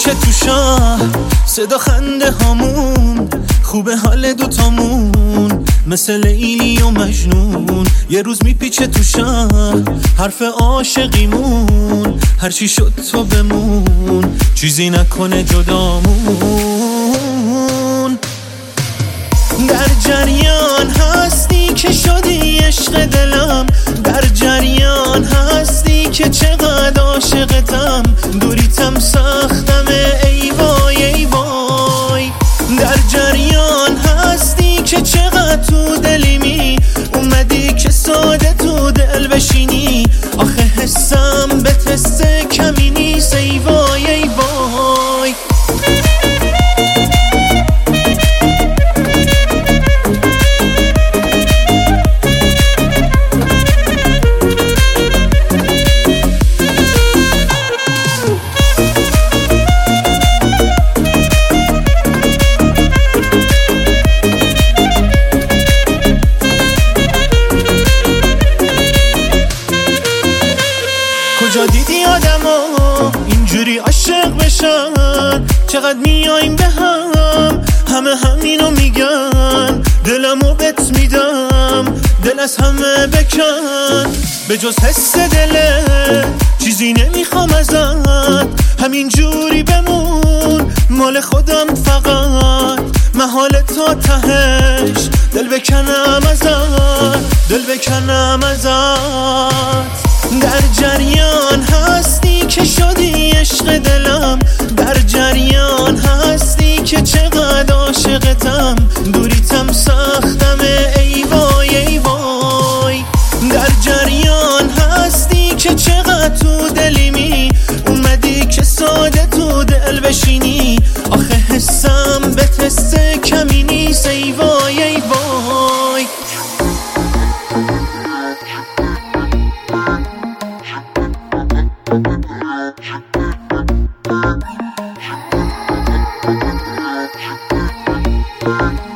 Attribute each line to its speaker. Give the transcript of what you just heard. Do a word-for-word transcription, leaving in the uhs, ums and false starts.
Speaker 1: میپیچه تو شهر، صدا خنده هامون خوبه حال دوتامون، مثل لیلی و مجنون. یه روز میپیچه تو شهر حرف عاشقیمون، هرچی شد تو بمون، چیزی نکنه جدامون. در جریان هستی که شدی عشق دلم، در جریان هستی که چقدر عاشقتم، دوریتم سختم ای وای ای وای. در جریان هستی که چقدر تو دلیمی، اومدی که ساده تو دل بشینی، آخه حسم به تست کمی نیست ای وای ای وای. کجا دیدی آدما اینجوری عاشق بشن؟ چقدر میایم به هم، همه همینو میگن، دلمو بهت میدم، دل از همه بکن. به جز حس دله چیزی نمیخوام ازت، همینجوری بمون مال خودم فقط، محال تا تهش دل بکنم ازت، دل بکنم ازت. در جریان هستی که شدی عشق دلم، در جریان هستی که چقدر عاشقتم، دوریتم سختم ای وای ای وای. در جریان هستی که چقدر تو دلیمی، اومدی که ساده تو دل بشینی، آخه حسم به تست کمی نیست ای وای ای وای.
Speaker 2: Bye.